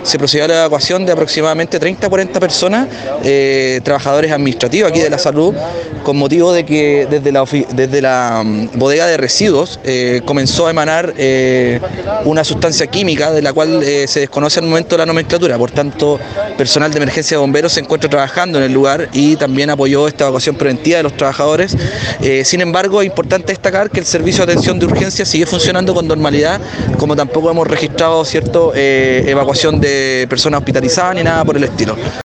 se procedió a la evacuación de aproximadamente 30 a 40 personas, trabajadores administrativos aquí de la salud, con motivo de que desde la bodega de residuos comenzó a emanar una sustancia química de la cual se desconoce al momento la nomenclatura. Por tanto, personal de emergencia de bomberos se encuentra trabajando en el lugar y también apoyó esta evacuación preventiva de los trabajadores. Sin embargo, es importante destacar que el servicio de atención de urgencia sigue funcionando con normalidad, como tampoco hemos registrado evacuación de personas hospitalizadas ni nada por el estilo.